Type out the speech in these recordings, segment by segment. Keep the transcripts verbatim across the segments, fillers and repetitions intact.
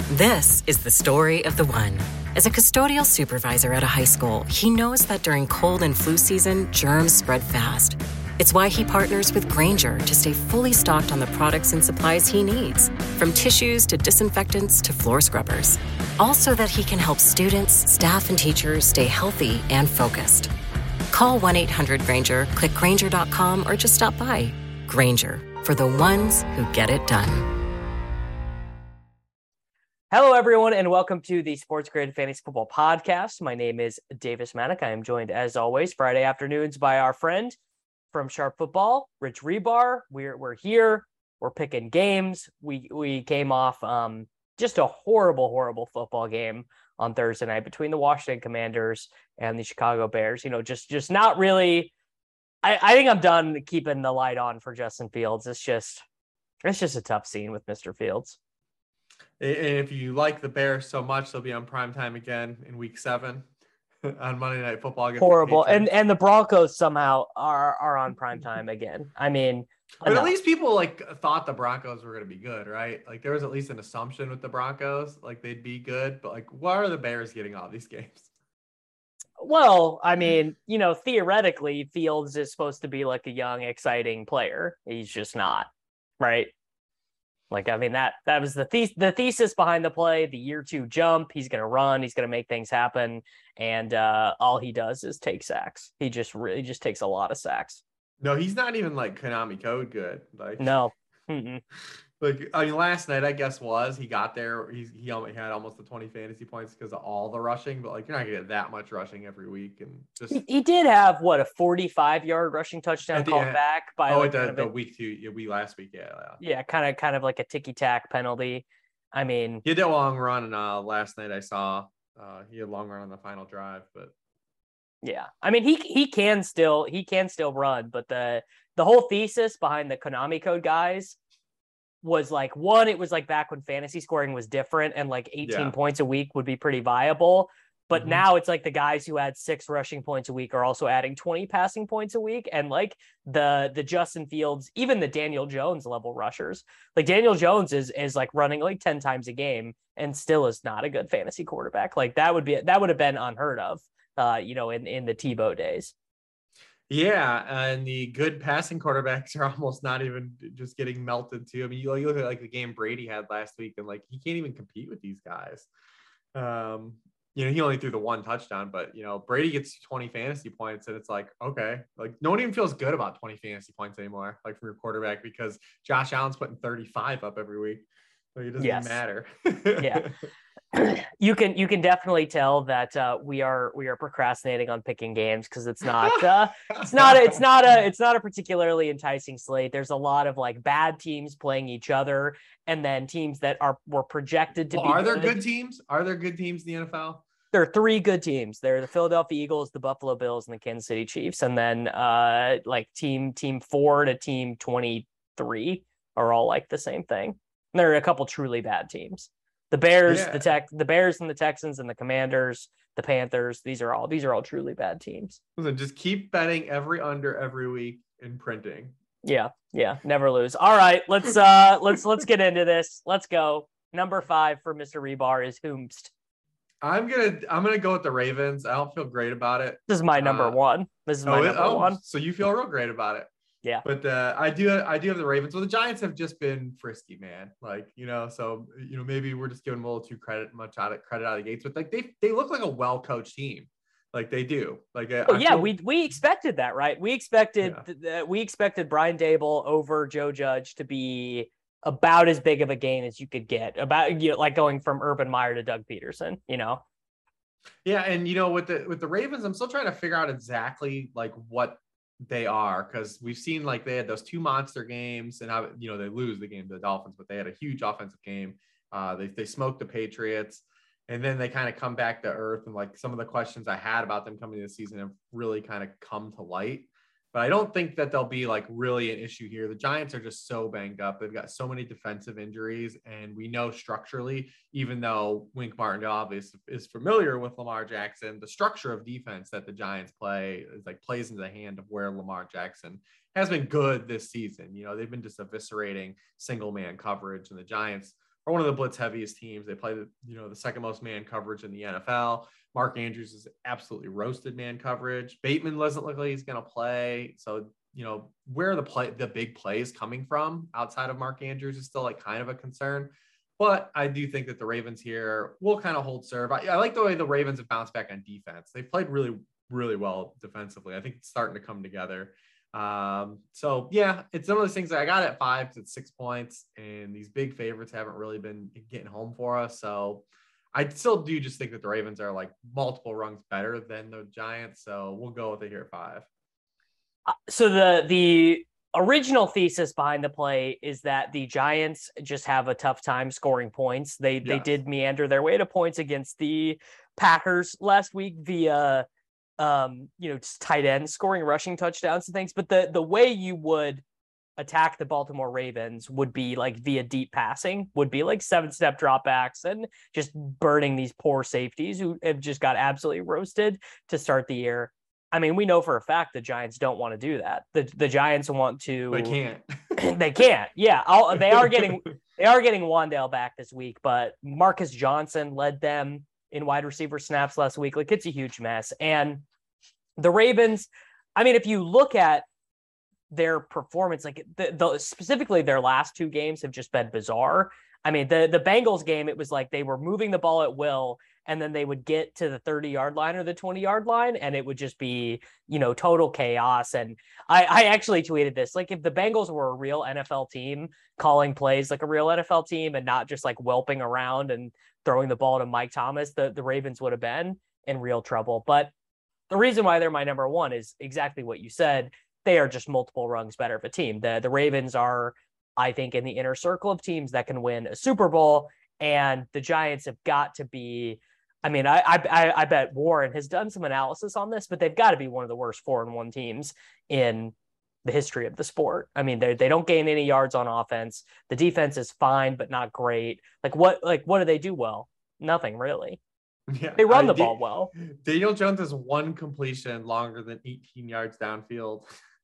This is the story of the one. As a custodial supervisor at a high school, he knows that during cold and flu season, germs spread fast. It's why he partners with Grainger to stay fully stocked on the products and supplies he needs, from tissues to disinfectants to floor scrubbers. All so that he can help students, staff, and teachers stay healthy and focused. Call one eight hundred Grainger, click Grainger dot com, or just stop by. Grainger, for the ones who get it done. Hello, everyone, and welcome to the Sports Grid Fantasy Football Podcast. My name is Davis Maddock. I am joined, as always, Friday afternoons by our friend from Sharp Football, Rich Rebar. We're we're here. We're picking games. We we came off um, just a horrible, horrible football game on Thursday night between the Washington Commanders and the Chicago Bears. You know, just just not really. I, I think I'm done keeping the light on for Justin Fields. It's just it's just a tough scene with Mister Fields. And if you like the Bears so much, they'll be on primetime again in week seven on Monday Night Football. Horrible. And and the Broncos somehow are, are on primetime again. I mean, but enough. At least people like thought the Broncos were going to be good, right? Like there was at least an assumption with the Broncos, like they'd be good. But like, why are the Bears getting all these games? Well, I mean, you know, theoretically, Fields is supposed to be like a young, exciting player. He's just not, right? Like, I mean, that that was the, the- the thesis behind the play, the year two jump. He's going to run. He's going to make things happen. And uh, all he does is take sacks. He just really just takes a lot of sacks. No, he's not even like Konami code good. Like No. Mm-mm. Like, I mean, last night, I guess, was he got there. He's, he only had almost the twenty fantasy points because of all the rushing. But, like, you're not going to get that much rushing every week. And just He, he did have, what, a forty-five-yard rushing touchdown called end. back by oh, like, the, kind of the a, week two, yeah, we last week, yeah. yeah. Yeah, kind of kind of like a ticky-tack penalty. I mean. He did a long run, and uh, last night I saw uh, he had a long run on the final drive. But yeah, I mean, he he can still he can still run. But the the whole thesis behind the Konami code guys was like, one, it was like back when fantasy scoring was different and like eighteen Yeah. points a week would be pretty viable. But Mhm. now it's like the guys who had six rushing points a week are also adding twenty passing points a week. And like the the Justin Fields, even the Daniel Jones level rushers, like Daniel Jones is is like running like ten times a game and still is not a good fantasy quarterback. Like that would be that would have been unheard of, uh, you know, in, in the Tebow days. yeah, and the good passing quarterbacks are almost not even just getting melted too. I mean, you, you look at like the game Brady had last week, and like he can't even compete with these guys. Um, you know, he only threw the one touchdown, but you know, Brady gets twenty fantasy points, and it's like, okay, like no one even feels good about twenty fantasy points anymore, like from your quarterback, because Josh Allen's putting thirty-five up every week. Like it doesn't Yes. matter. Yeah. You can you can definitely tell that uh, we are we are procrastinating on picking games because it's not uh, it's not a, it's not a it's not a particularly enticing slate. There's a lot of like bad teams playing each other, and then teams that are were projected to Well, be. are there good. good teams? Are there good teams in the N F L? There are three good teams. There are the Philadelphia Eagles, the Buffalo Bills, and the Kansas City Chiefs. And then uh, like team team four to team twenty-three are all like the same thing. And there are a couple truly bad teams. The Bears, Yeah. the tech, the Bears and the Texans and the Commanders, the Panthers. These are all these are all truly bad teams. Listen, just keep betting every under every week and printing. Yeah, yeah, never lose. All right, let's uh let's let's get into this. Let's go. Number five for Mister Rebar is Whomst. I'm gonna I'm gonna go with the Ravens. I don't feel great about it. This is my number Uh, one. This is my oh, it- number oh, one. So you feel real great about it. Yeah. But uh, I do I do have the Ravens. Well, the Giants have just been frisky, man. Like, you know, so you know, maybe we're just giving them a little too credit much out of credit out of the gates. But like they they look like a well-coached team. Like they do. Like Oh, I yeah, feel- we we expected that, right? We expected Yeah. th- th- we expected Brian Dable over Joe Judge to be about as big of a gain as you could get. About you know, like going from Urban Meyer to Doug Peterson, you know. Yeah, and you know, with the with the Ravens, I'm still trying to figure out exactly like what they are, because we've seen like they had those two monster games, and how you know they lose the game to the Dolphins, but they had a huge offensive game. Uh, they they smoked the Patriots, and then they kind of come back to earth. And like some of the questions I had about them coming into the season have really kind of come to light. But I don't think that they'll be like really an issue here. The Giants are just so banged up. They've got so many defensive injuries, and we know structurally, even though Wink Martindale obviously is familiar with Lamar Jackson, the structure of defense that the Giants play is like plays into the hand of where Lamar Jackson has been good this season. You know, they've been just eviscerating single man coverage, and the Giants are one of the blitz heaviest teams. They play the, you know, the second most man coverage in the N F L. Mark Andrews is absolutely roasted man coverage. Bateman doesn't look like he's going to play. So, you know, where the play, the big plays coming from outside of Mark Andrews is still like kind of a concern. But I do think that the Ravens here will kind of hold serve. I, I like the way the Ravens have bounced back on defense. They've played really, really well defensively. I think it's starting to come together. Um, so yeah, it's some of those things that I got at five to six points, and these big favorites haven't really been getting home for us. So I still do just think that the Ravens are like multiple rungs better than the Giants. So we'll go with it here at five. So the, the original thesis behind the play is that the Giants just have a tough time scoring points. They, yes. they did meander their way to points against the Packers last week via, um, you know, just tight ends scoring rushing touchdowns and things. But the, the way you would attack the Baltimore Ravens would be like via deep passing, would be like seven step dropbacks and just burning these poor safeties who have just got absolutely roasted to start the year. I mean, we know for a fact the Giants don't want to do that. The the Giants want to. They can't. they can't. Yeah, I'll, they are getting they are getting Wan'Dale back this week, but Marcus Johnson led them in wide receiver snaps last week. Like, it's a huge mess. And the Ravens, I mean, if you look at their performance, like the, the specifically their last two games have just been bizarre. I mean, the the Bengals game, it was like they were moving the ball at will, and then they would get to the thirty yard line or the twenty yard line, and it would just be, you know, total chaos. And I, I actually tweeted this, like, if the Bengals were a real N F L team calling plays like a real N F L team and not just like whelping around and throwing the ball to Mike Thomas, the, the Ravens would have been in real trouble. But the reason why they're my number one is exactly what you said. They are just multiple rungs better of a team. The, the Ravens are, I think, in the inner circle of teams that can win a Super Bowl, and the Giants have got to be, I mean, I, I, I bet Warren has done some analysis on this, but they've got to be one of the worst four and one teams in the history of the sport. I mean, they they don't gain any yards on offense. The defense is fine, but not great. Like what, like what do they do well? Nothing really. Yeah, they run the I, ball well. Daniel Jones has one completion longer than eighteen yards downfield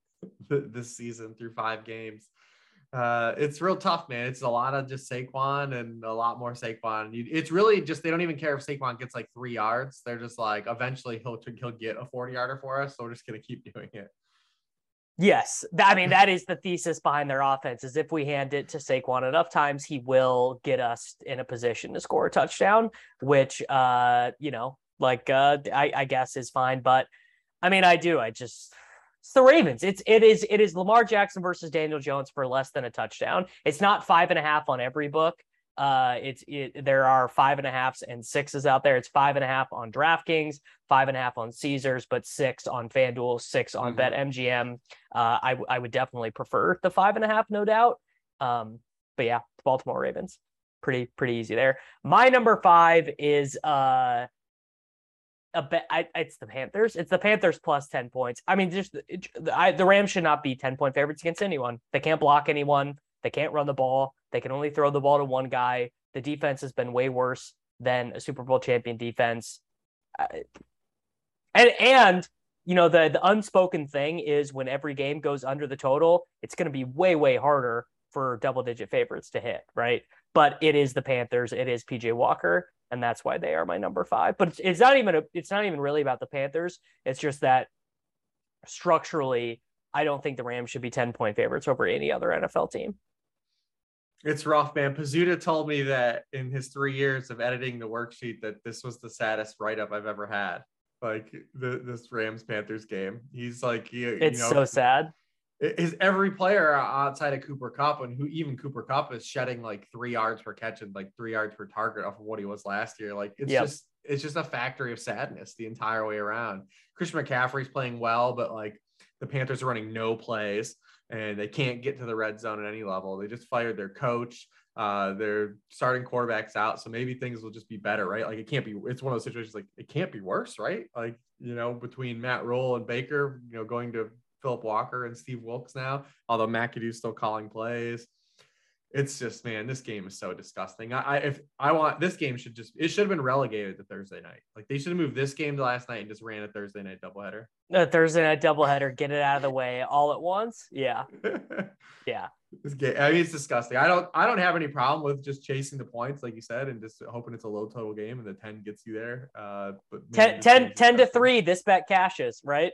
this season through five games. Uh, it's real tough, man. It's a lot of just Saquon and a lot more Saquon. It's really just, they don't even care if Saquon gets like three yards. They're just like, eventually he'll, he'll get a forty yarder for us. So we're just going to keep doing it. Yes. I mean, that is the thesis behind their offense, is if we hand it to Saquon enough times, he will get us in a position to score a touchdown, which, uh, you know, like, uh, I, I guess is fine. But I mean, I do, I just, it's the Ravens. It's, it is, it is Lamar Jackson versus Daniel Jones for less than a touchdown. It's not five and a half on every book. Uh, it's, it, there are five and a halves and sixes out there. It's five and a half on DraftKings, five and a half on Caesars, but six on FanDuel, six on mm-hmm. BetMGM. Uh, I, I would definitely prefer the five and a half, no doubt. Um, but yeah, the Baltimore Ravens, pretty, pretty easy there. My number five is, uh, a bet. I, it's the Panthers. It's the Panthers plus ten points. I mean, just it, I, the Rams should not be ten point favorites against anyone. They can't block anyone. They can't run the ball. They can only throw the ball to one guy. The defense has been way worse than a Super Bowl champion defense. Uh, and, and, you know, the, the unspoken thing is when every game goes under the total, it's going to be way, way harder for double digit favorites to hit. Right. But it is the Panthers. It is P J Walker. And that's why they are my number five. But it's, it's not even, a, it's not even really about the Panthers. It's just that structurally, I don't think the Rams should be ten point favorites over any other N F L team. It's rough, man. Pizzuta told me that in his three years of editing the worksheet that this was the saddest write-up I've ever had. Like the, this Rams Panthers game. He's like, he, it's you know, so sad. Is every player outside of Cooper Kupp, and who even Cooper Kupp is shedding like three yards per catch and like three yards per target off of what he was last year. Like it's yep. just, it's just a factory of sadness the entire way around. Christian McCaffrey's playing well, but like the Panthers are running no plays. And they can't get to the red zone at any level. They just fired their coach. Uh, they're starting quarterbacks out. So maybe things will just be better, right? Like it can't be, it's one of those situations like it can't be worse, right? Like, you know, between Matt Rule and Baker, you know, going to Philip Walker and Steve Wilkes now, although McAdoo's still calling plays. It's just, man, this game is so disgusting. I, I if I want this game should just it should have been relegated to Thursday night. Like they should have moved this game to last night and just ran a Thursday night doubleheader. A Thursday night doubleheader, get it out of the way all at once. Yeah, yeah. This game, I mean, it's disgusting. I don't I don't have any problem with just chasing the points, like you said, and just hoping it's a low total game and the ten gets you there. Uh, but man, ten, ten, ten to three, this bet cashes, right?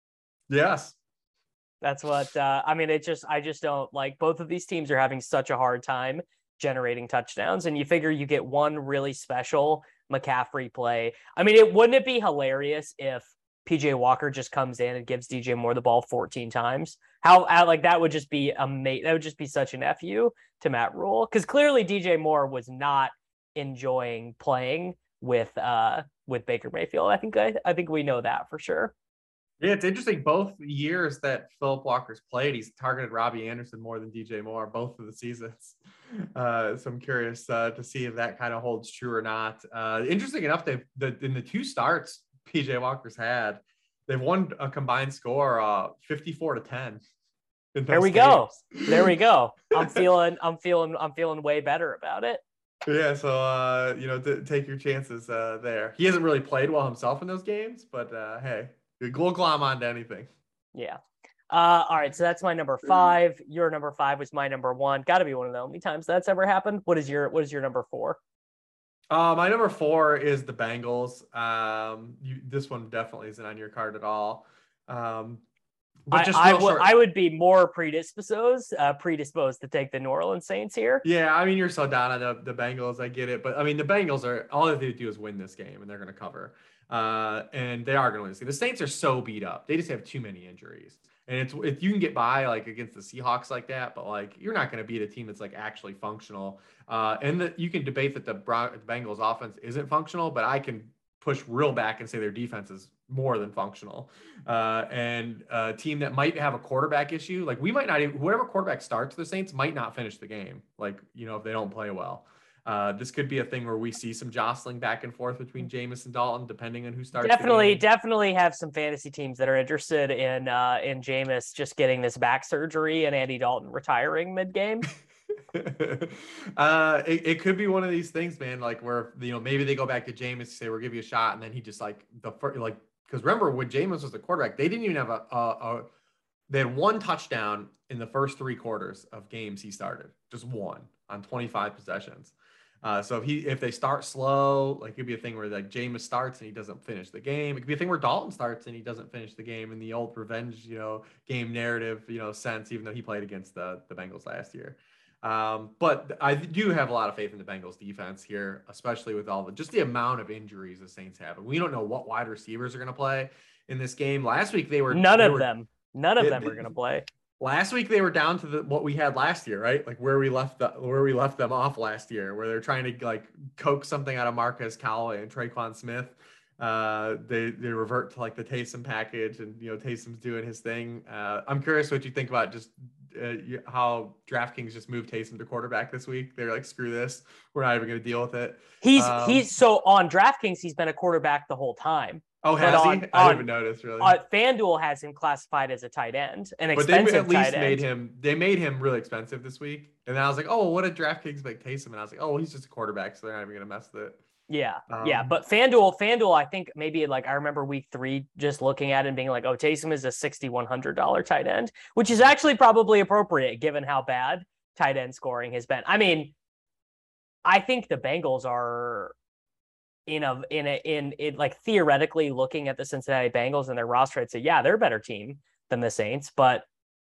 Yes. That's what uh, I mean. It just I just don't like both of these teams are having such a hard time generating touchdowns, and you figure you get one really special McCaffrey play. I mean, it wouldn't it be hilarious if P J Walker just comes in and gives D J Moore the ball fourteen times? How, how like that would just be amazing. That would just be such an F U to Matt Rule, because clearly D J Moore was not enjoying playing with uh with Baker Mayfield. I think I, I think we know that for sure. Yeah, it's interesting. Both years that Philip Walker's played, he's targeted Robbie Anderson more than D J Moore, both of the seasons. Uh, so I'm curious uh, to see if that kind of holds true or not. Uh, interesting enough, they've the, in the two starts P J Walker's had, they've won a combined score uh, fifty-four to ten. There we games. go. There we go. I'm feeling. I'm feeling. I'm feeling way better about it. Yeah, so uh, you know, t- take your chances uh, there. He hasn't really played well himself in those games, but uh, hey. We'll glom on to anything. Yeah. Uh, all right. So that's my number five. Your number five was my number one. Got to be one of the only times that's ever happened. What is your What is your number four? Uh, my number four is the Bengals. Um, you, this one definitely isn't on your card at all. Um, but just I, I, w- I would be more predisposed, uh, predisposed to take the New Orleans Saints here. Yeah, I mean, you're so down on the, the Bengals. I get it, but I mean, the Bengals are all they have to do is win this game, and they're going to cover. Uh, and they are going to win this game. The Saints are so beat up; they just have too many injuries. And it's if you can get by like against the Seahawks like that, but like you're not going to beat a team that's like actually functional. Uh, and that you can debate that the, Bron- the Bengals offense isn't functional, but I can push real back and say their defense is more than functional. Uh, and a team that might have a quarterback issue, like we might not even, whoever quarterback starts the Saints might not finish the game. Like, you know, if they don't play well. Uh, this could be a thing where we see some jostling back and forth between Jameis and Dalton, depending on who starts. Definitely, definitely have some fantasy teams that are interested in uh, in Jameis just getting this back surgery and Andy Dalton retiring mid game. uh, it, it could be one of these things, man. Like where you know maybe they go back to Jameis, say we'll give you a shot, and then he just like the first, like because remember when Jameis was the quarterback, they didn't even have a, a, a they had one touchdown in the first three quarters of games he started, just one on twenty-five possessions. Uh, so if he if they start slow, like it could be a thing where like Jameis starts and he doesn't finish the game. It could be a thing where Dalton starts and he doesn't finish the game in the old revenge, you know, game narrative, you know, sense, even though he played against the, the Bengals last year. Um, but I do have a lot of faith in the Bengals defense here, especially with all the just the amount of injuries the Saints have. And we don't know what wide receivers are going to play in this game. Last week they were none they of were, them. None of them are going to play. Last week they were down to the, what we had last year, right? Like where we left the, where we left them off last year, where they're trying to like coax something out of Marquez Callaway and Traquan Smith. Uh, they they revert to like the Taysom package, and you know Taysom's doing his thing. Uh, I'm curious what you think about just uh, how DraftKings just moved Taysom to quarterback this week. They're like, screw this, we're not even going to deal with it. He's um, he's so on DraftKings, he's been a quarterback the whole time. Oh, has on, he? I didn't even notice, really. Uh, FanDuel has him classified as a tight end, an but expensive they at least tight end. made him. They made him really expensive this week, and then I was like, oh, well, what did DraftKings make Taysom? And I was like, oh, well, he's just a quarterback, so they're not even going to mess with it. Yeah, um, yeah, but FanDuel, FanDuel, I think maybe like I remember week three just looking at it and being like, oh, Taysom is a sixty-one hundred dollars tight end, which is actually probably appropriate given how bad tight end scoring has been. I mean, I think the Bengals are. In a in a in it like theoretically looking at the Cincinnati Bengals and their roster, I'd say yeah, they're a better team than the Saints. But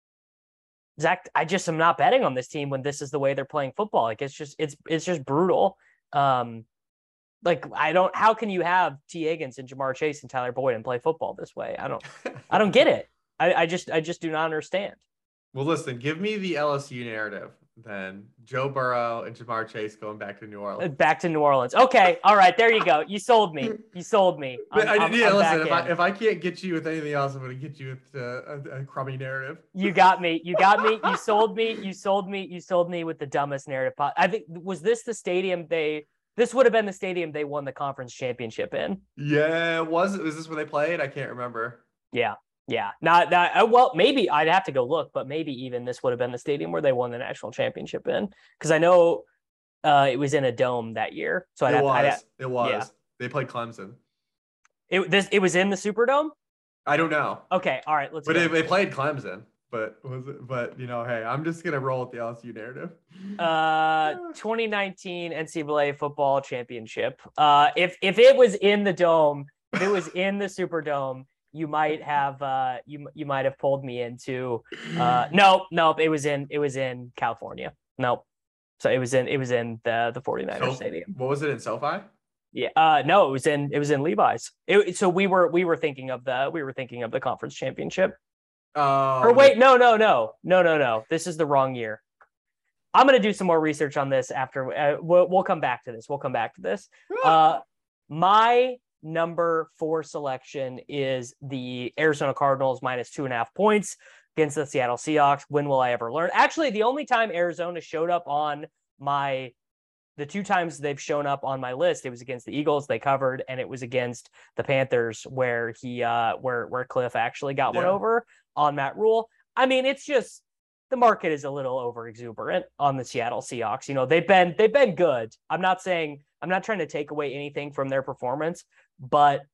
Zach, I just am not betting on this team when this is the way they're playing football. Like it's just it's it's just brutal. Um, like I don't. How can you have T. Higgins and Jamar Chase and Tyler Boyd and play football this way? I don't. I don't get it. I, I just I just do not understand. Well, listen, give me the L S U narrative. Then Joe Burrow and Jamar Chase going back to New Orleans. Back to New Orleans. Okay. All right. There you go. You sold me. You sold me. I'm, I, I'm, yeah, I'm listen, if I, if I can't get you with anything else, I'm going to get you with uh, a, a crummy narrative. You got me. You got me. You sold me. You sold me. You sold me with the dumbest narrative. I think, was this the stadium they, this would have been the stadium they won the conference championship in. Yeah. Was it? Was this where they played? I can't remember. Yeah. Yeah, not that. Uh, well, maybe I'd have to go look, but maybe even this would have been the stadium where they won the national championship in, because I know uh, it was in a dome that year. So I'd It have. was. I'd have, It was. yeah. They played Clemson. It this it was in the Superdome. I don't know. Okay, all right, let's. But go. they, they played Clemson. But was it? But you know, hey, I'm just gonna roll with the L S U narrative. Uh, twenty nineteen N C double A football championship. Uh, if if it was in the dome, if it was in the Superdome, you might have uh you you might have pulled me into uh no nope it was in it was in California. Nope. So it was in it was in the the 49ers so, stadium. What was it in SoFi? Yeah. Uh no, it was in it was in Levi's. It, so we were we were thinking of the we were thinking of the conference championship. Oh. Or wait, no, no, no. No, no, no. This is the wrong year. I'm going to do some more research on this after uh, we'll we'll come back to this. We'll come back to this. Uh my number four selection is the Arizona Cardinals minus two and a half points against the Seattle Seahawks. When will I ever learn? Actually, the only time Arizona showed up on my, the two times they've shown up on my list, it was against the Eagles, they covered, and it was against the Panthers where he, uh, where, where Cliff actually got yeah. one over on Matt Rule. I mean, it's just, the market is a little over exuberant on the Seattle Seahawks. You know, they've been, they've been good. I'm not saying, I'm not trying to take away anything from their performance, but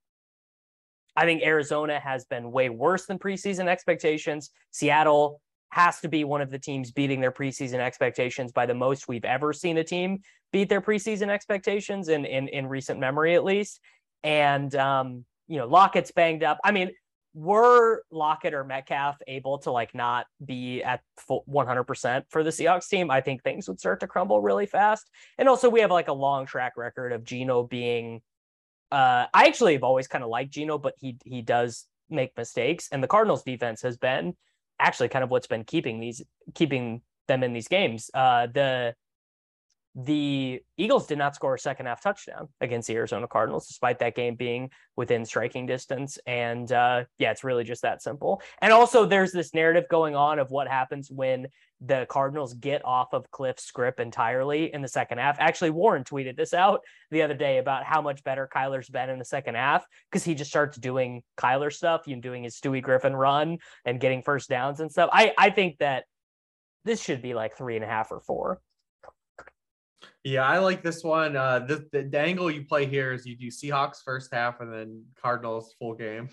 I think Arizona has been way worse than preseason expectations. Seattle has to be one of the teams beating their preseason expectations by the most we've ever seen a team beat their preseason expectations in, in, in recent memory, at least. And, um, you know, Lockett's banged up. I mean, were Lockett or Metcalf able to like not be at full one hundred percent for the Seahawks team, I think things would start to crumble really fast. And also we have like a long track record of Geno being, uh, I actually have always kind of liked Geno, but he, he does make mistakes. And the Cardinals defense has been actually kind of what's been keeping these, keeping them in these games. Uh, the, The Eagles did not score a second half touchdown against the Arizona Cardinals, despite that game being within striking distance. And uh, yeah, it's really just that simple. And also there's this narrative going on of what happens when the Cardinals get off of Cliff's script entirely in the second half. Actually, Warren tweeted this out the other day about how much better Kyler's been in the second half because he just starts doing Kyler stuff, you know, doing his Stewie Griffin run and getting first downs and stuff. I, I think that this should be like three and a half or four. Yeah, I like this one. Uh, the, the, the angle you play here is you do Seahawks first half and then Cardinals full game.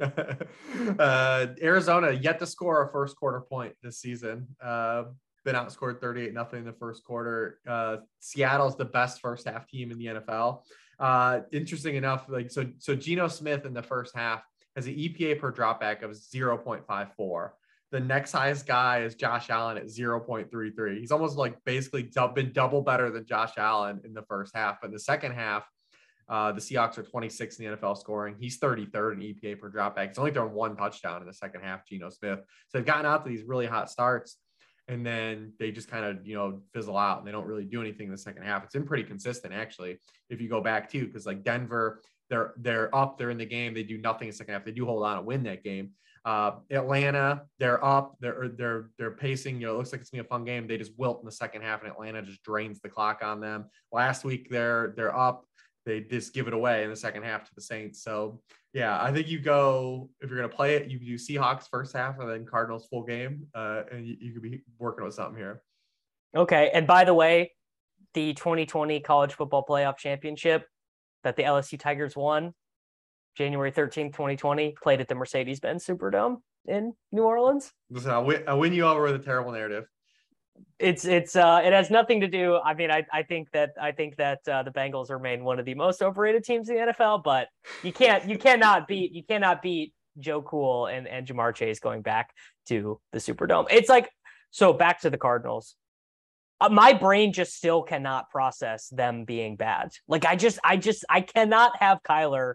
uh, Arizona yet to score a first quarter point this season. Uh, been outscored thirty-eight nothing in the first quarter. Uh, Seattle's the best first half team in the N F L. Uh, interesting enough, like so, so Geno Smith in the first half has an E P A per dropback of zero point five four. The next highest guy is Josh Allen at zero point three three. He's almost like basically been double better than Josh Allen in the first half. But in the second half, uh, the Seahawks are twenty-sixth in the N F L scoring. He's thirty-third in E P A per dropback. He's only thrown one touchdown in the second half, Geno Smith. So they've gotten out to these really hot starts, and then they just kind of, you know, fizzle out, and they don't really do anything in the second half. It's been pretty consistent, actually, if you go back too, because like Denver, they're they're up, they're in the game, they do nothing in the second half. They do hold on and win that game. Uh, Atlanta, they're up, they're they're they're pacing. You know, it looks like it's gonna be a fun game. They just wilt in the second half, and Atlanta just drains the clock on them. Last week, they're they're up, they just give it away in the second half to the Saints. So yeah, I think you go if you're gonna play it, you do Seahawks first half and then Cardinals full game, uh, and you, you could be working with something here. Okay, and by the way, the twenty twenty College Football Playoff Championship that the L S U Tigers won January thirteenth, twenty twenty, played at the Mercedes-Benz Superdome in New Orleans. Listen, I'll win, I'll win you over with a terrible narrative. It's it's uh it has nothing to do. I mean, I I think that I think that uh, the Bengals remain one of the most overrated teams in the N F L, but you can't you cannot beat you cannot beat Joe Cool and and Jamar Chase going back to the Superdome. It's like, so back to the Cardinals. Uh, my brain just still cannot process them being bad. Like I just I just I cannot have Kyler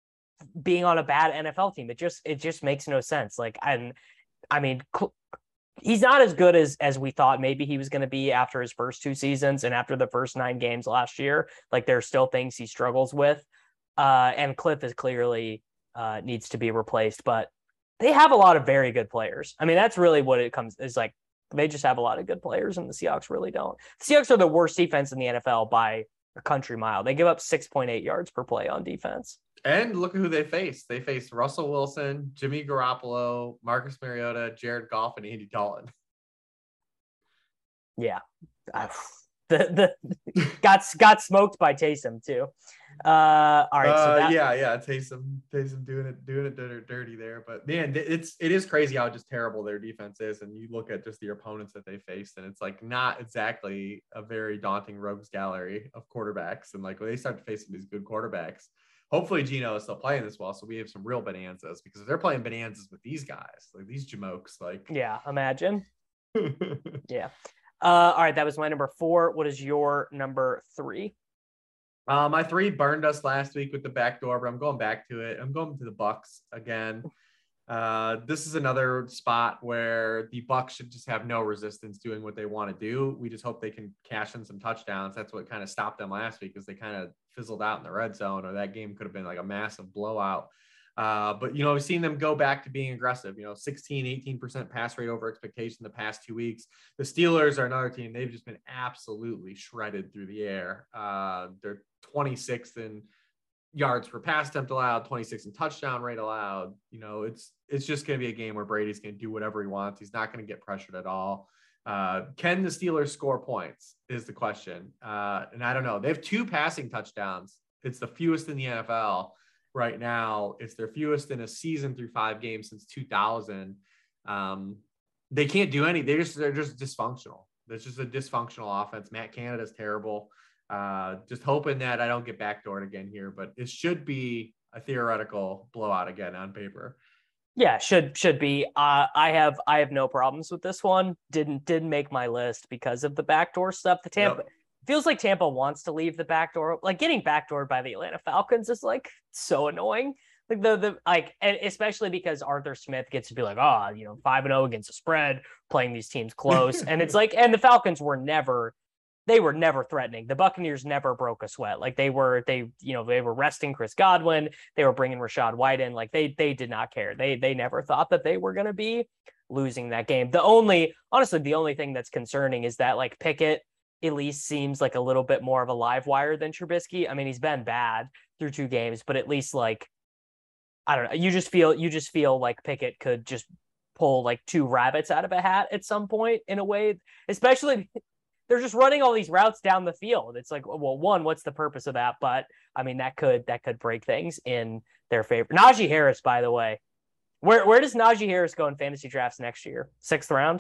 being on a bad N F L team. It just, it just makes no sense. Like, and I mean, cl- he's not as good as, as we thought maybe he was going to be after his first two seasons and after the first nine games last year. Like there's still things he struggles with. Uh, and Cliff is clearly uh, needs to be replaced, but they have a lot of very good players. I mean, that's really what it comes is like, they just have a lot of good players and the Seahawks really don't. The Seahawks are the worst defense in the N F L by a country mile. They give up six point eight yards per play on defense. And look at who they faced. They faced Russell Wilson, Jimmy Garoppolo, Marcus Mariota, Jared Goff, and Andy Dalton. Yeah. Uh, the the got got smoked by Taysom too. Uh, all right. So uh, that, yeah, yeah, Taysom, Taysom doing it, doing it dirty there. But man, it's it is crazy how just terrible their defense is. And you look at just the opponents that they faced, and it's like not exactly a very daunting rogues gallery of quarterbacks. And like when they start facing these good quarterbacks, hopefully Geno is still playing this well, so we have some real bonanzas. Because if they're playing bonanzas with these guys, like these jamokes, like yeah, imagine. yeah. Uh, all right, that was my number four. What is your number three? Uh, my three burned us last week with the back door, but I'm going back to it. I'm going to the Bucks again. Uh, this is another spot where the Bucks should just have no resistance doing what they want to do. We just hope they can cash in some touchdowns. That's what kind of stopped them last week, because they kind of fizzled out in the red zone, or that game could have been like a massive blowout. Uh, but, you know, we've seen them go back to being aggressive, you know, sixteen, eighteen percent pass rate over expectation the past two weeks. The Steelers are another team. They've just been absolutely shredded through the air. Uh, they're twenty-sixth in yards per pass attempt allowed, twenty-sixth in touchdown rate allowed. You know, it's, it's just going to be a game where Brady's going to do whatever he wants. He's not going to get pressured at all. Uh, can the Steelers score points is the question. Uh, and I don't know. They have two passing touchdowns. It's the fewest in the N F L. Right now, it's their fewest in a season through five games since two thousand. Um, they can't do any. They just they're just dysfunctional. There's just a dysfunctional offense. Matt Canada's terrible. Uh, just hoping that I don't get backdoored again here, but it should be a theoretical blowout again on paper. Yeah, should should be. Uh, I have I have no problems with this one. Didn't didn't make my list because of the backdoor stuff. The Tampa. Yep. Feels like Tampa wants to leave the back door. Like getting backdoored by the Atlanta Falcons is like so annoying. Like the the like, and especially because Arthur Smith gets to be like, oh, you know, five and zero against the spread, playing these teams close, and it's like, and the Falcons were never, they were never threatening. The Buccaneers never broke a sweat. Like they were, they you know, they were resting Chris Godwin. They were bringing Rashad White in. Like they they did not care. They they never thought that they were going to be losing that game. The only, honestly, the only thing that's concerning is that like Pickett at least seems like a little bit more of a live wire than Trubisky. I mean, he's been bad through two games, but at least like, I don't know. You just feel, you just feel like Pickett could just pull like two rabbits out of a hat at some point in a way, especially they're just running all these routes down the field. It's like, well, one, what's the purpose of that? But I mean, that could, that could break things in their favor. Najee Harris, by the way, where, where does Najee Harris go in fantasy drafts next year? Sixth round?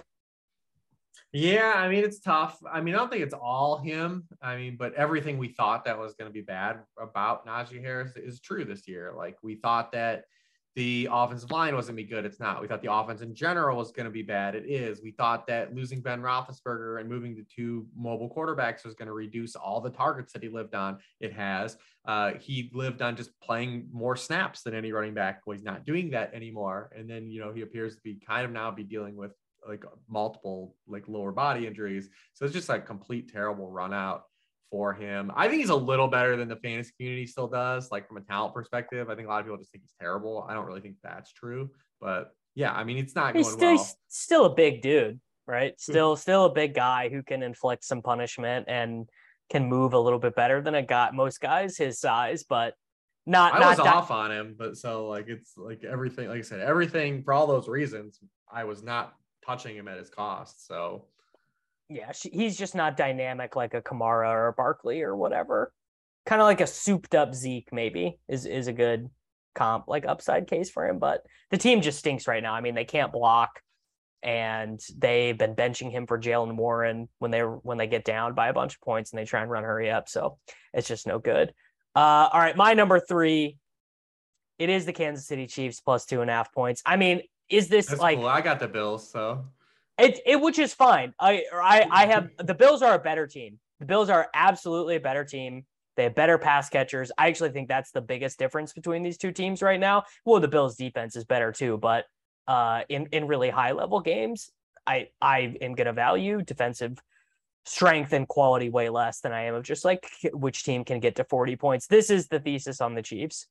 Yeah, I mean, it's tough. I mean, I don't think it's all him. I mean, but everything we thought that was going to be bad about Najee Harris is true this year. Like we thought that the offensive line wasn't going to be good. It's not. We thought the offense in general was going to be bad. It is. We thought that losing Ben Roethlisberger and moving to two mobile quarterbacks was going to reduce all the targets that he lived on. It has. Uh, he lived on just playing more snaps than any running back. Well, he's not doing that anymore. And then, you know, he appears to be kind of now be dealing with like multiple like lower body injuries. So it's just like complete terrible run out for him. I think he's a little better than the fantasy community still does, like from a talent perspective. I think a lot of people just think he's terrible. I don't really think that's true, but yeah, I mean, it's not he's going still, well. He's still a big dude, right? Still, still a big guy who can inflict some punishment and can move a little bit better than a guy, most guys his size, but not, I not was di- off on him, but so like, it's like everything, like I said, everything for all those reasons, I was not touching him at his cost. So yeah, she, he's just not dynamic like a Kamara or a Barkley or whatever. Kind of like a souped up Zeke maybe is, is a good comp, like upside case for him, but the team just stinks right now. I mean, they can't block and they've been benching him for Jalen Warren when they when they get down by a bunch of points and they try and run hurry up. So it's just no good. Uh, all right. My number three, it is the Kansas City Chiefs plus two and a half points. I mean, is this That's like, cool. I got the Bills, so it, it, which is fine. I, I, I have, the Bills are a better team. The Bills are absolutely a better team. They have better pass catchers. I actually think that's the biggest difference between these two teams right now. Well, the Bills defense is better too, but uh, in, in really high level games, I, I am going to value defensive strength and quality way less than I am of just like which team can get to forty points. This is the thesis on the Chiefs.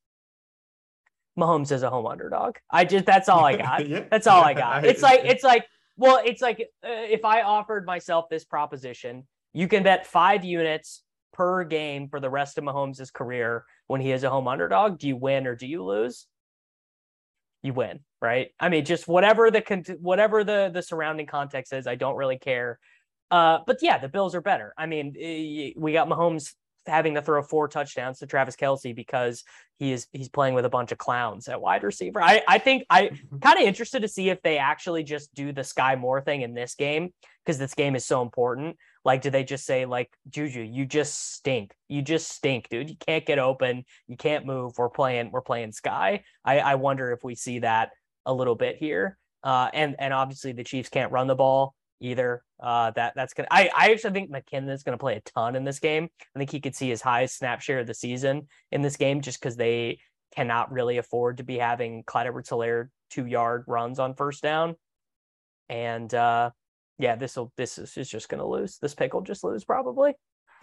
Mahomes is a home underdog. I just, that's all I got. yeah. That's all I got. It's like, it's like, well, it's like uh, if I offered myself this proposition, you can bet five units per game for the rest of Mahomes' career when he is a home underdog, do you win or do you lose? You win, right? I mean, just whatever the whatever the the surrounding context is, I don't really care. Uh, but yeah, the Bills are better. I mean, we got Mahomes having to throw four touchdowns to Travis Kelce because he is he's playing with a bunch of clowns at wide receiver. I I think I kind of interested to see if they actually just do the Sky Moore thing in this game, because this game is so important. Like, do they just say, like, Juju, you just stink. You just stink, dude. You can't get open. You can't move. We're playing, we're playing Sky. I, I wonder if we see that a little bit here. Uh, and, and obviously the Chiefs can't run the ball either. Uh, that that's gonna. I, I actually think McKinnon's gonna play a ton in this game. I think he could see his highest snap share of the season in this game, just because they cannot really afford to be having Clyde Edwards-Helaire two yard runs on first down. And uh, yeah, this will this is, is just gonna lose. This pick will just lose probably.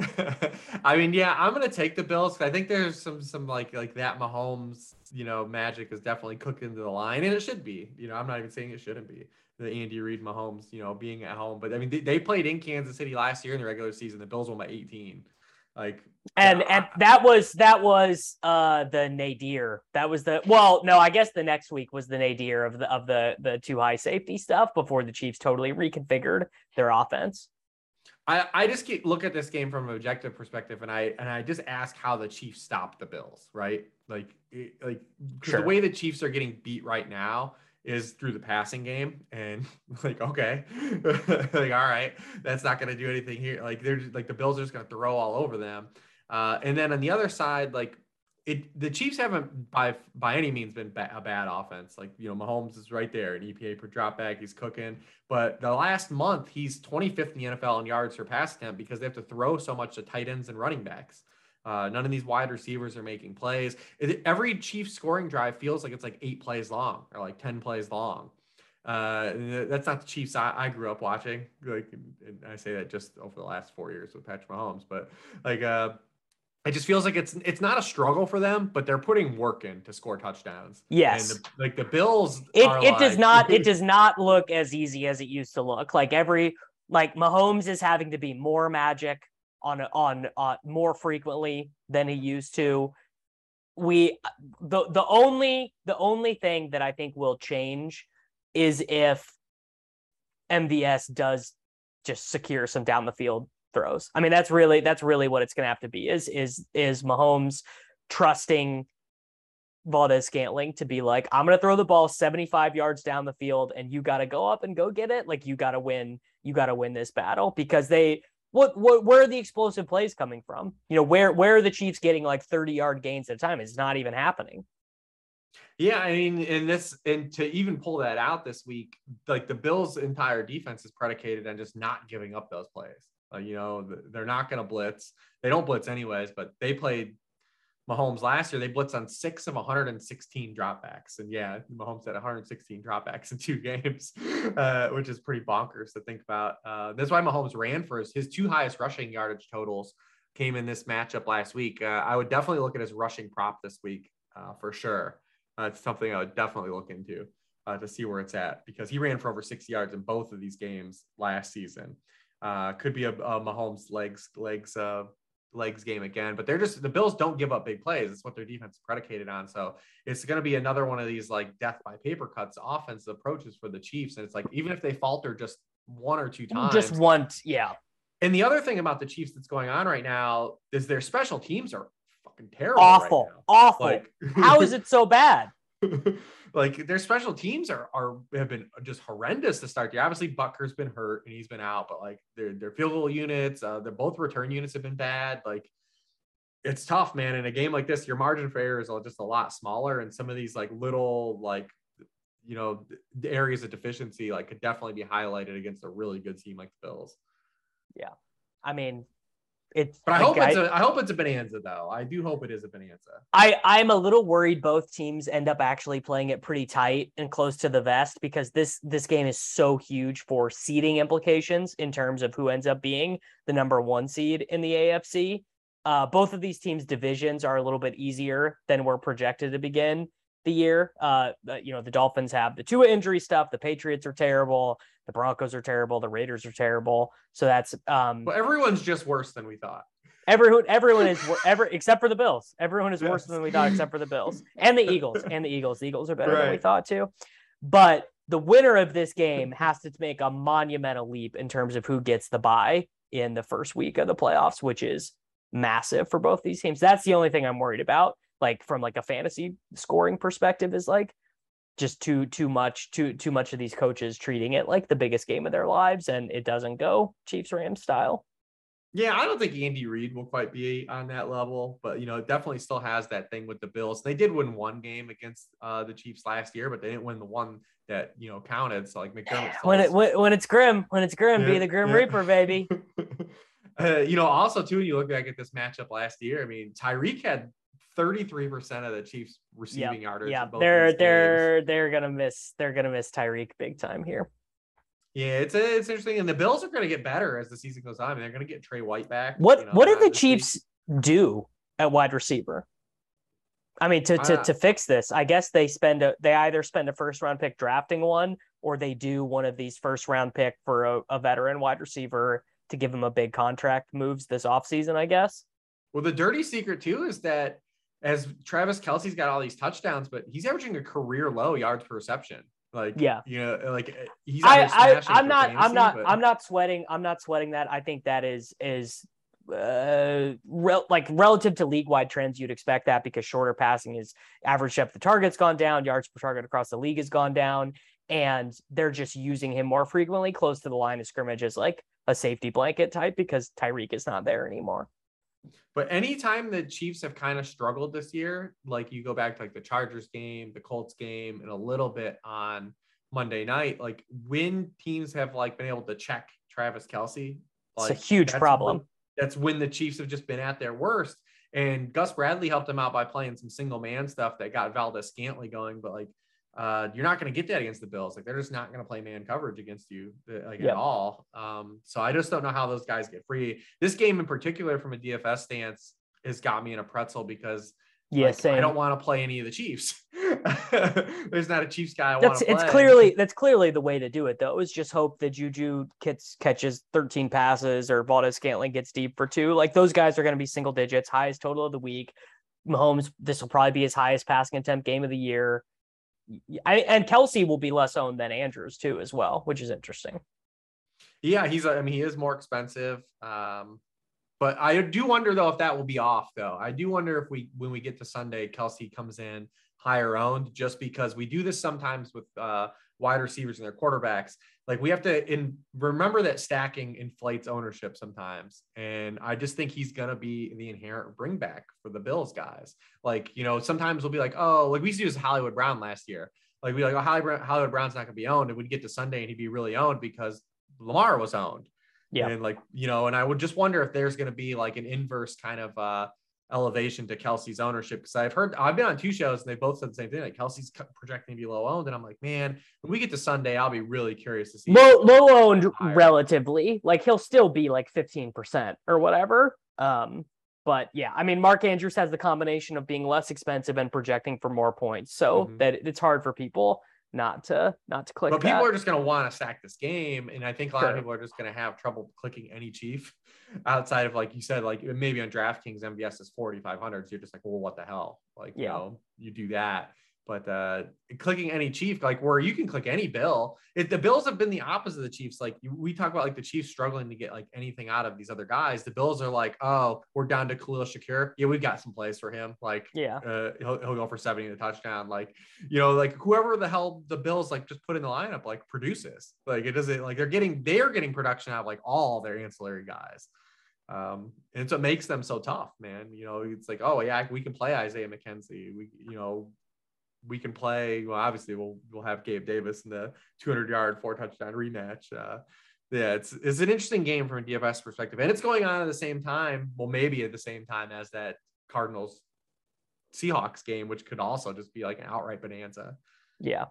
I mean, yeah, I'm gonna take the Bills. I think there's some some like like that Mahomes, you know, magic is definitely cooked into the line, and it should be. You know, I'm not even saying it shouldn't be. The Andy Reid Mahomes, you know, being at home. But I mean, they, they played in Kansas City last year in the regular season. The Bills won by eighteen. Like, and yeah, and I, that was that was uh the nadir. That was the well, no, I guess the next week was the nadir of the of the the two high safety stuff before the Chiefs totally reconfigured their offense. I, I just keep look at this game from an objective perspective, and I and I just ask how the Chiefs stopped the Bills, right? Like, it, like Sure. the way the Chiefs are getting beat right now is through the passing game, and like, okay, like, all right, that's not going to do anything here. Like, they're just, like the Bills are just going to throw all over them. Uh, and then on the other side, like it, the Chiefs haven't by by any means been ba- a bad offense. Like, you know, Mahomes is right there, an E P A per dropback, he's cooking. But the last month, he's twenty-fifth in the N F L in yards per pass attempt because they have to throw so much to tight ends and running backs. Uh, none of these wide receivers are making plays. It, every Chiefs scoring drive feels like it's like eight plays long or like ten plays long. Uh, that's not the Chiefs I, I grew up watching. Like, and I say that just over the last four years with Patrick Mahomes, but like, uh, it just feels like it's it's not a struggle for them, but they're putting work in to score touchdowns. Yes, and the, like the Bills, it are it like... does not it does not look as easy as it used to look. Like every like Mahomes is having to be more magic on on uh, more frequently than he used to. We the the only the only thing that I think will change is if M V S does just secure some down the field throws. I mean, that's really that's really what it's going to have to be is is is Mahomes trusting Valdez-Scantling to be like, I'm going to throw the ball seventy-five yards down the field and you got to go up and go get it. Like, you got to win. You got to win this battle because they What, what, where are the explosive plays coming from? You know, where, where are the Chiefs getting like thirty yard gains at a time? It's not even happening. Yeah. I mean, and this, and to even pull that out this week, like the Bills' entire defense is predicated on just not giving up those plays. Uh, you know, they're not going to blitz. They don't blitz anyways, but they played Mahomes last year. They blitzed on six of one hundred sixteen dropbacks. And yeah, Mahomes had one hundred sixteen dropbacks in two games, uh, which is pretty bonkers to think about. Uh, that's why Mahomes ran for his, his two highest rushing yardage totals came in this matchup last week. Uh, I would definitely look at his rushing prop this week uh, for sure. Uh, it's something I would definitely look into uh, to see where it's at because he ran for over sixty yards in both of these games last season. Uh, could be a, a Mahomes legs, legs, uh, legs game again, but they're just, the Bills don't give up big plays. It's what their defense is predicated on. So it's going to be another one of these like death by paper cuts offensive approaches for the Chiefs. And it's like, even if they falter just one or two times, just one. Yeah. And the other thing about the Chiefs that's going on right now is their special teams are fucking terrible. Awful. Right now. Awful. Like, how is it so bad? Like their special teams are are have been just horrendous to start the year. Obviously, Butker's been hurt and he's been out, but like their their field goal units, uh, their both return units have been bad. Like it's tough, man. In a game like this, your margin for error is just a lot smaller, and some of these like little like you know the areas of deficiency like could definitely be highlighted against a really good team like the Bills. Yeah, I mean. It's, but I like, hope it's I, a I hope it's a bonanza though. I do hope it is a bonanza. I I'm a little worried both teams end up actually playing it pretty tight and close to the vest because this this game is so huge for seeding implications in terms of who ends up being the number one seed in the A F C. Uh, both of these teams' divisions are a little bit easier than we're projected to begin the year. Uh, you know, the Dolphins have the Tua injury stuff. The Patriots are terrible. The Broncos are terrible. The Raiders are terrible. So that's um, well, everyone's just worse than we thought. everyone, everyone is ever except for the Bills. Everyone is worse Yes. than we thought, except for the Bills and the Eagles. And the Eagles. The Eagles are better than we Right. thought too. But the winner of this game has to make a monumental leap in terms of who gets the bye in the first week of the playoffs, which is massive for both these teams. That's the only thing I'm worried about. Like from like a fantasy scoring perspective, is like just too too much too too much of these coaches treating it like the biggest game of their lives, and it doesn't go Chiefs Rams style. Yeah, I don't think Andy Reid will quite be on that level, but you know, it definitely still has that thing with the Bills. They did win one game against uh, the Chiefs last year, but they didn't win the one that you know counted. So like McDermott, When it when, when it's grim, when it's grim, Yeah, be the Grim yeah. Reaper, baby. uh, you know, also too, when you look back at this matchup last year, I mean, Tyreek had thirty-three percent of the Chiefs receiving Yep, yardage. yeah, in both they're these games. they're they're gonna miss they're gonna miss Tyreek big time here. Yeah, it's a, it's interesting, and the Bills are going to get better as the season goes on. I mean, they're going to get Trey White back. What you know, what did uh, the this Chiefs week. do at wide receiver? I mean, to to Uh, to fix this, I guess they spend a they either spend a first round pick drafting one, or they do one of these first round pick for a, a veteran wide receiver to give him a big contract moves this offseason, I guess. Well, the dirty secret too is that as Travis Kelce's got all these touchdowns, but he's averaging a career low yards per reception. Like, Yeah. you know, like he's. I, out here I smashing I'm for not fantasy, I'm not but- I'm not sweating I'm not sweating that. I think that is is uh rel- like relative to league wide trends, you'd expect that because shorter passing is average depth of target's gone down, yards per target across the league has gone down, and they're just using him more frequently close to the line of scrimmage as like a safety blanket type because Tyreek is not there anymore. But anytime the Chiefs have kind of struggled this year, like you go back to like the Chargers game, the Colts game, and a little bit on Monday night, like when teams have like been able to check Travis Kelce, like It's a huge that's problem. when- that's when the Chiefs have just been at their worst. And Gus Bradley helped them out by playing some single man stuff that got Valdez Scantling going. But like, uh, you're not going to get that against the Bills. Like, they're just not going to play man coverage against you like Yep. at all. Um, so I just don't know how those guys get free. This game in particular, from a D F S stance, has got me in a pretzel because Yeah, like, same. I don't want to play any of the Chiefs. There's not a Chiefs guy I want That's to play. it's clearly that's clearly the way to do it though. Is just hope that Juju gets catches thirteen passes or Valdez Scantling gets deep for two. Like those guys are going to be single digits, highest total of the week. Mahomes, this will probably be his highest passing attempt game of the year. I, and Kelce will be less owned than Andrews too, as well, which is interesting. Yeah, he's. I mean, he is more expensive. Um, but I do wonder though if that will be off though. I do wonder if we when we get to Sunday, Kelce comes in higher owned, just because we do this sometimes with uh, wide receivers and their quarterbacks. Like we have to in remember that stacking inflates ownership sometimes, and I just think he's gonna be the inherent bring back for the Bills guys. Like you know, sometimes we'll be like, oh, like we used to use Hollywood Brown last year. Like we like, oh, Hollywood Hollywood Brown's not gonna be owned, and we'd get to Sunday and he'd be really owned because Lamar was owned. Yeah. And like, you know, and I would just wonder if there's going to be like an inverse kind of uh, elevation to Kelce's ownership. Cause I've heard, I've been on two shows and they both said the same thing. Like Kelce's projecting to be low owned. And I'm like, man, when we get to Sunday, I'll be really curious to see. Low, low owned higher. relatively, like he'll still be like fifteen percent or whatever. Um, but yeah, I mean, Mark Andrews has the combination of being less expensive and projecting for more points. So Mhm. that it's hard for people not to, not to click But people that. are just going to want to stack this game. And I think a lot Sure. of people are just going to have trouble clicking any Chief outside of, like you said, like maybe on DraftKings, M V S is forty-five hundred. So you're just like, well, what the hell? Like, you Yeah. know, you do that. But uh, clicking any Chief, like where you can click any bill, if the Bills have been the opposite of the Chiefs. Like you, we talk about like the Chiefs struggling to get like anything out of these other guys. The Bills are like, oh, we're down to Khalil Shakir. Yeah, we've got some plays for him. Like, Yeah. uh, he'll, he'll go for seventy in a touchdown. Like, you know, like whoever the hell the Bills like just put in the lineup, like produces. Like it doesn't like they're getting they are getting production out of like all their ancillary guys. Um, and it's what makes them so tough, man. You know, it's like, oh yeah, we can play Isaiah McKenzie. We, you know, we can play. Well, obviously, we'll we'll have Gabe Davis in the two hundred yard, four touchdown rematch. Uh, yeah, it's it's an interesting game from a D F S perspective, and it's going on at the same time. Well, maybe at the same time as that Cardinals Seahawks game, which could also just be like an outright bonanza. Yeah.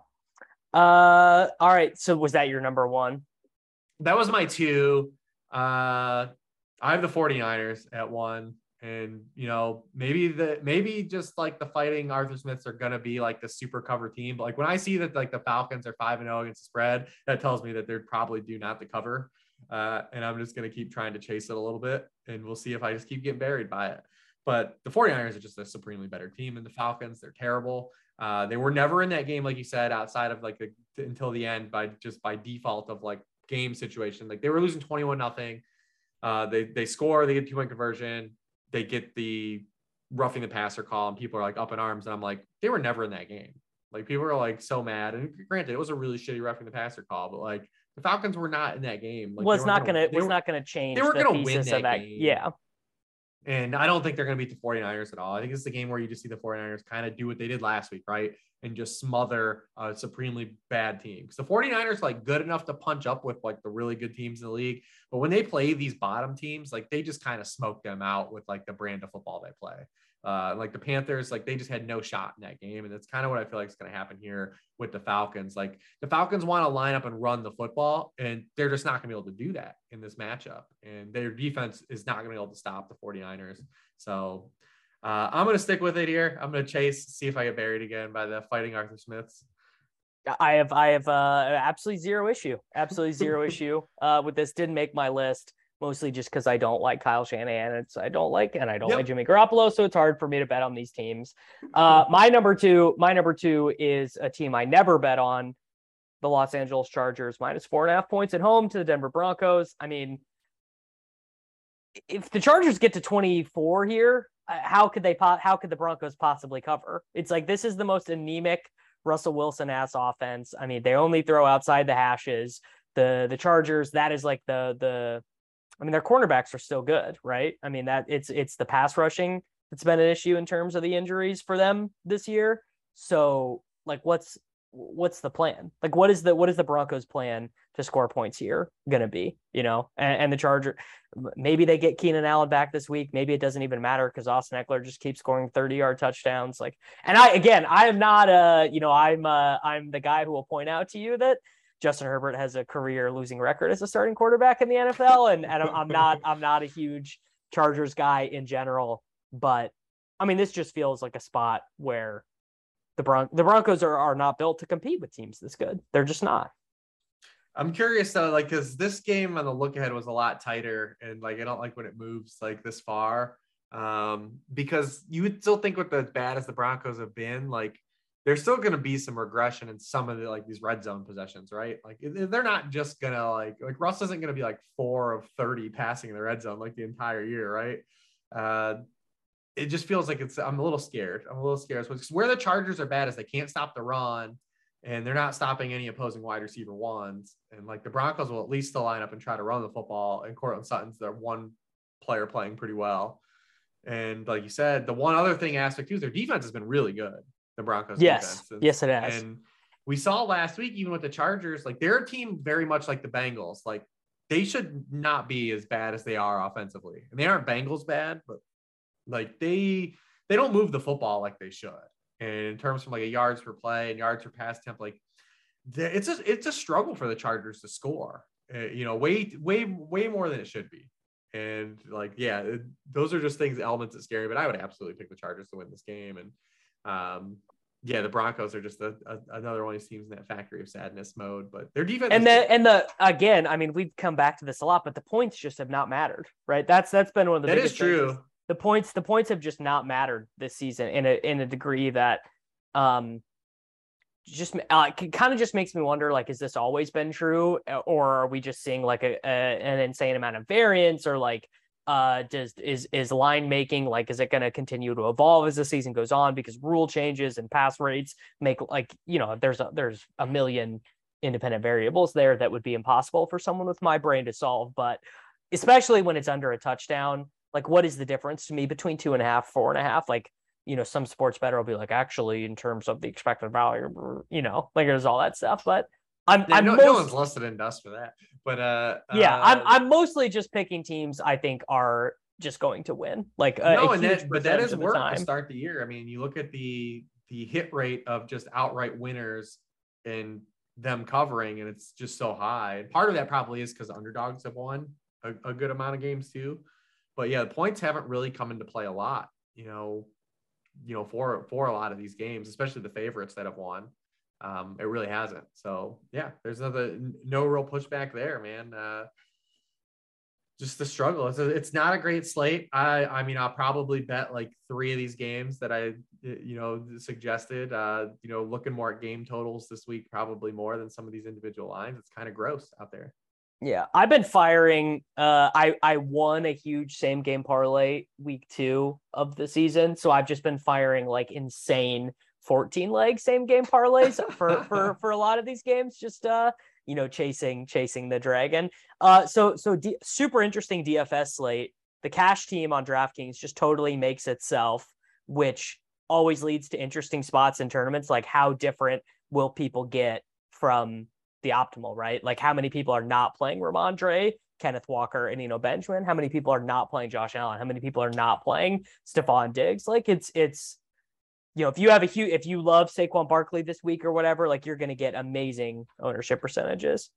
Uh, all right. So was that your number one? That was my two. Uh, I have the 49ers at one. And, you know, maybe the, maybe just like the fighting Arthur Smiths are going to be like the super cover team. But like when I see that like the Falcons are five and oh against the spread, that tells me that they're probably due not to cover. Uh, and I'm just going to keep trying to chase it a little bit, and we'll see if I just keep getting buried by it. But the 49ers are just a supremely better team than the Falcons. They're terrible. Uh, they were never in that game, like you said, outside of like the until the end by just by default of like game situation. Like they were losing twenty-one nothing. Uh, they they score, they get two point conversion, they get the roughing the passer call, and people are like up in arms. And I'm like, they were never in that game. Like people are like so mad. And granted, it was a really shitty roughing the passer call, but like the Falcons were not in that game. Like, was not gonna, gonna was were, not gonna change. They were the gonna win thesis that, of that game. Yeah. And I don't think they're going to beat the 49ers at all. I think it's the game where you just see the 49ers kind of do what they did last week, right? And just smother a supremely bad team. Because the 49ers like good enough to punch up with like the really good teams in the league. But when they play these bottom teams, like they just kind of smoke them out with like the brand of football they play. Uh, like the Panthers, like they just had no shot in that game. And that's kind of what I feel like is going to happen here with the Falcons. Like the Falcons want to line up and run the football, and they're just not going to be able to do that in this matchup. And their defense is not going to be able to stop the 49ers. So uh, I'm going to stick with it here. I'm going to chase, see if I get buried again by the Fighting Arthur Smiths. I have, I have uh, absolutely zero issue, absolutely zero issue uh, with this. Didn't make my list. Mostly just because I don't like Kyle Shanahan. It's I don't like, and I don't yep. like Jimmy Garoppolo, so it's hard for me to bet on these teams. Uh, my number two, my number two is a team I never bet on, the Los Angeles Chargers, minus four and a half points at home to the Denver Broncos. I mean, if the Chargers get to twenty-four here, how could they? How could the Broncos possibly cover? It's like this is the most anemic Russell Wilson ass offense. I mean, they only throw outside the hashes. The the Chargers, that is like the the. I mean, their cornerbacks are still good, right? I mean, that it's it's the pass rushing that's been an issue in terms of the injuries for them this year. So, like, what's what's the plan? Like, what is the what is the Broncos' plan to score points here going to be? You know, and, and the Charger, maybe they get Keenan Allen back this week. Maybe it doesn't even matter because Austin Eckler just keeps scoring thirty-yard touchdowns. Like, and I again, I am not a you know, I'm uh, I'm the guy who will point out to you that Justin Herbert has a career losing record as a starting quarterback in the N F L. And, and I'm not, I'm not a huge Chargers guy in general, but I mean, this just feels like a spot where the Bron- the Broncos are, are not built to compete with teams this good. They're just not. I'm curious though, like, cause this game on the look ahead was a lot tighter, and like, I don't like when it moves like this far, um, because you would still think with as bad as the Broncos have been, like, there's still going to be some regression in some of the, like these red zone possessions, right? Like they're not just going to like, like Russ isn't going to be like four of thirty passing in the red zone like the entire year. Right. Uh, it just feels like it's, I'm a little scared. I'm a little scared. Because where the Chargers are bad is they can't stop the run, and they're not stopping any opposing wide receiver ones. And like the Broncos will at least still line up and try to run the football, and Cortland Sutton's their one player playing pretty well. And like you said, the one other thing aspect too is their defense has been really good. The Broncos. Yes. Defense. Yes, it has. And we saw last week, even with the Chargers, like their team very much like the Bengals. Like they should not be as bad as they are offensively. And they aren't Bengals bad, but like they they don't move the football like they should. And in terms of like a yards per play and yards per pass temp, like it's a it's a struggle for the Chargers to score. Uh, you know, way way way more than it should be. And like, yeah, it, those are just things, elements that scare me. But I would absolutely pick the Chargers to win this game. And um, yeah, the Broncos are just a, a, another one of these teams in that factory of sadness mode, but their defense. And the, and the, again, I mean, we've come back to this a lot, but the points just have not mattered, right? That's, that's been one of the that biggest is true. things. The points, the points have just not mattered this season in a, in a degree that, um, just uh, kind of just makes me wonder, like, has this always been true, or are we just seeing like a, a an insane amount of variance, or like, Uh, does is is line making, like, is it going to continue to evolve as the season goes on because rule changes and pass rates make, like, you know, there's a, there's a million independent variables there that would be impossible for someone with my brain to solve. But especially when it's under a touchdown, like, what is the difference to me between two and a half, four and a half? Like, you know, some sports better will be like, actually, in terms of the expected value, you know, like there's all that stuff, but I'm, yeah, I'm no, most, no one's listed in dust for that, but uh, yeah, uh, I'm I'm mostly just picking teams I think are just going to win. Like, a, no, a and huge that, but that is work time. to start the year. I mean, you look at the the hit rate of just outright winners and them covering, and it's just so high. Part of that probably is because underdogs have won a, a good amount of games too. But yeah, the points haven't really come into play a lot. You know, you know, for for a lot of these games, especially the favorites that have won. Um, it really hasn't. So yeah, there's another no real pushback there, man. Uh, just the struggle. It's, a, it's not a great slate. I I mean, I'll probably bet like three of these games that I, you know, suggested, uh, you know, looking more at game totals this week, probably more than some of these individual lines. It's kind of gross out there. Yeah. I've been firing. Uh, I, I won a huge same game parlay week two of the season. So I've just been firing like insane fourteen leg same game parlays for, for, for a lot of these games. Just, uh, you know, chasing, chasing the dragon. Uh, so, so D- super interesting D F S slate. The cash team on DraftKings just totally makes itself, which always leads to interesting spots in tournaments. Like how different will people get from the optimal, right? Like how many people are not playing Ramondre, Kenneth Walker, and, you know, Benjamin? How many people are not playing Josh Allen? How many people are not playing Stephon Diggs? Like it's, it's, you know, if you have a huge, if you love Saquon Barkley this week or whatever, like you're going to get amazing ownership percentages.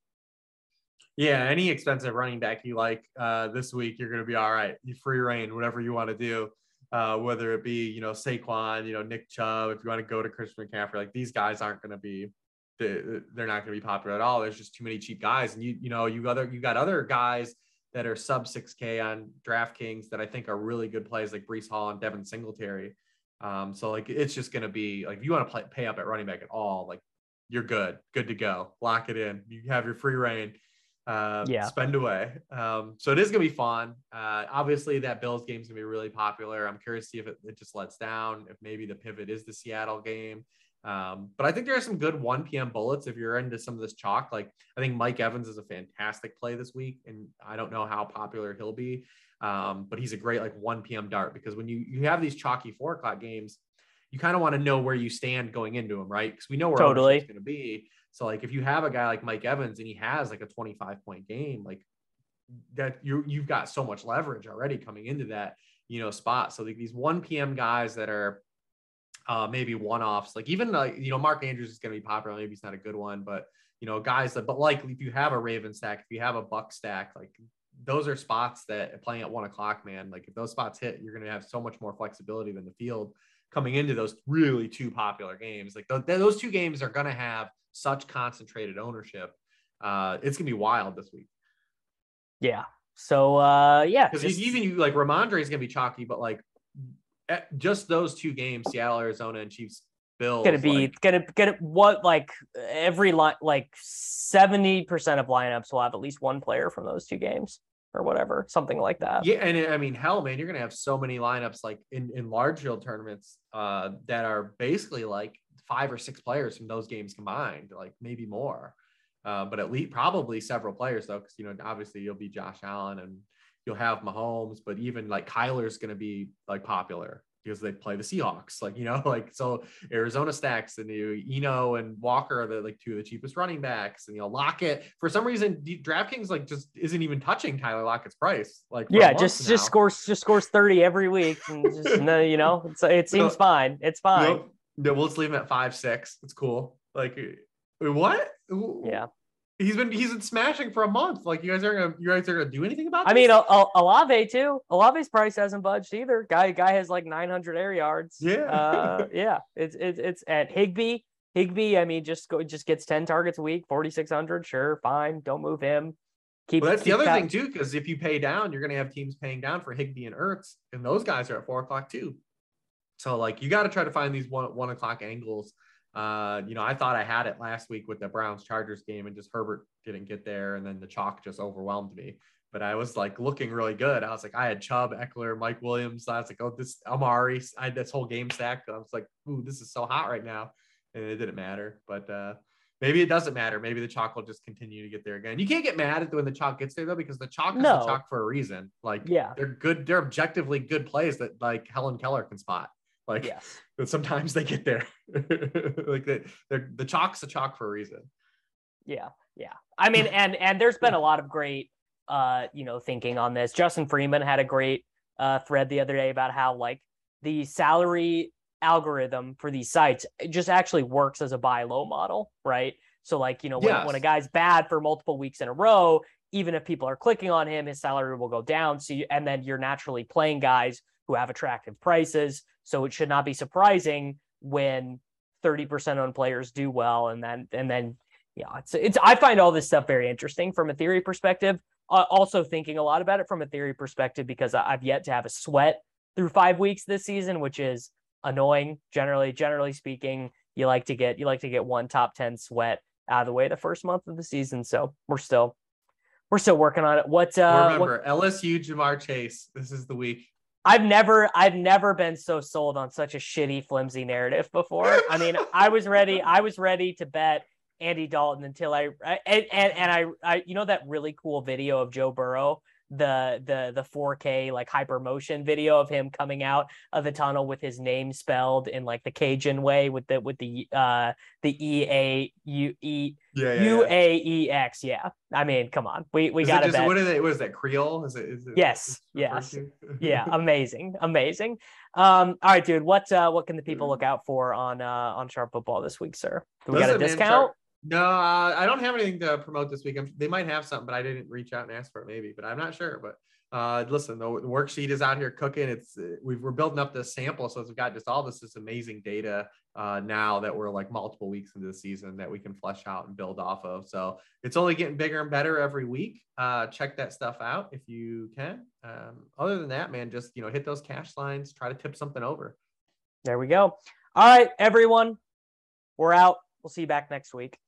Yeah, any expensive running back you like uh, this week, you're going to be all right. You free reign, whatever you want to do, uh, whether it be, you know, Saquon, you know, Nick Chubb, if you want to go to Christian McCaffrey, like these guys aren't going to be, they're not going to be popular at all. There's just too many cheap guys. And you, you know, you other, you got other guys that are sub six K on DraftKings that I think are really good plays, like Breece Hall and Devin Singletary. Um, so like, it's just going to be like, if you want to play, pay up at running back at all, like you're good, good to go. Lock it in. You have your free reign, uh, yeah. spend away. Um, so it is going to be fun. Uh, obviously that Bills game is going to be really popular. I'm curious to see if it, it just lets down, if maybe the pivot is the Seattle game. Um, but I think there are some good one p.m. bullets if you're into some of this chalk. Like I think Mike Evans is a fantastic play this week, and I don't know how popular he'll be, um, but he's a great like one p.m. dart, because when you you have these chalky four o'clock games, you kind of want to know where you stand going into them, right? Because we know where totally it's going to be. So like if you have a guy like Mike Evans and he has like a twenty-five point game, like that, you you've got so much leverage already coming into that, you know, spot. So like these one p.m. guys that are Uh, maybe one-offs, like even like, you know, Mark Andrews is going to be popular. Maybe he's not a good one, but, you know, guys that, but like if you have a Raven stack, if you have a Buck stack, like those are spots that playing at one o'clock, man, like if those spots hit, you're going to have so much more flexibility than the field coming into those really two popular games. Like th- those two games are going to have such concentrated ownership. Uh, it's going to be wild this week. Yeah. So, uh, yeah, because just... even you like Ramondre is going to be chalky, but like, just those two games, Seattle, Arizona, and Chiefs, Bills, gonna be like, gonna gonna what like every line like seventy percent of lineups will have at least one player from those two games or whatever, something like that. Yeah, and I mean, hell, man, you're gonna have so many lineups like in in large field tournaments uh, that are basically like five or six players from those games combined, like maybe more, uh, but at least probably several players though, because you know obviously you'll be Josh Allen and you'll have Mahomes, but even like Kyler's going to be like popular because they play the Seahawks. Like, you know, like, so Arizona stacks and you, Eno and Walker are the like two of the cheapest running backs, and you know, Lockett for some reason, DraftKings like just isn't even touching Tyler Lockett's price. Like, yeah, just, just scores, just scores thirty every week. And just, no, you know, it's, it seems so, fine. It's fine. You know, no, we'll just leave him at five, six. It's cool. Like, what? Yeah. He's been he's been smashing for a month. Like you guys are gonna you guys are gonna do anything about this? I mean, Olave too. Olave's price hasn't budged either. Guy guy has like nine hundred air yards. Yeah, uh, yeah. It's it's it's at Higbee. Higbee. I mean, just go just gets ten targets a week, forty six hundred. Sure, fine. Don't move him. Keep. Well, that's keep the other that. thing too, because if you pay down, you're gonna have teams paying down for Higbee and Ertz, and those guys are at four o'clock too. So like you got to try to find these one one o'clock angles. Uh, you know, I thought I had it last week with the Browns Chargers game, and just Herbert didn't get there, and then the chalk just overwhelmed me. But I was like looking really good. I was like, I had Chubb, Eckler, Mike Williams. I was like, oh, this Amari. I had this whole game stacked. I was like, ooh, this is so hot right now, and it didn't matter. But uh, maybe it doesn't matter. Maybe the chalk will just continue to get there again. You can't get mad at when the chalk gets there though, because the chalk is no. the chalk for a reason. Like, yeah, they're good. They're objectively good plays that like Helen Keller can spot. Like, yes. But sometimes they get there. Like the the chalk's a chalk for a reason. Yeah, yeah. I mean, and and there's been a lot of great, uh, you know, thinking on this. Justin Freeman had a great uh, thread the other day about how like the salary algorithm for these sites just actually works as a buy low model, right? So like, you know, when, yes. when a guy's bad for multiple weeks in a row, even if people are clicking on him, his salary will go down. So you, and then you're naturally playing guys who have attractive prices. So it should not be surprising when thirty percent owned players do well. And then, and then, yeah, it's, it's, I find all this stuff very interesting from a theory perspective. uh, also thinking a lot about it from a theory perspective because I've yet to have a sweat through five weeks this season, which is annoying. Generally, generally speaking, you like to get you like to get one top ten sweat out of the way the first month of the season. So we're still we're still working on it. What uh, remember what, L S U Jamar Chase? This is the week. I've never I've never been so sold on such a shitty, flimsy narrative before. I mean, I was ready. I was ready to bet Andy Dalton until I and and, and I, I you know that really cool video of Joe Burrow, the the the four K like hyper motion video of him coming out of the tunnel with his name spelled in like the Cajun way with the with the uh the E A U E Yeah, yeah, U yeah. A E X. Yeah. I mean, come on. We we Is got it to just, bet. what is it? What is that? Creole? Is it? Is it Yes. it's referred Yes. to? Yeah. Amazing. Amazing. Um, all right, dude. What uh what can the people look out for on uh on Sharp Football this week, sir? Do we got a Listen, man, discount? Sharp- No, uh, I don't have anything to promote this week. I'm, they might have something, but I didn't reach out and ask for it, maybe. But I'm not sure. But uh, listen, the, the worksheet is out here cooking. It's uh, we've, we're building up this sample, so we've got just all this this amazing data uh, now that we're like multiple weeks into the season that we can flesh out and build off of. So it's only getting bigger and better every week. Uh, check that stuff out if you can. Um, other than that, man, just you know hit those cash lines. Try to tip something over. There we go. All right, everyone. We're out. We'll see you back next week.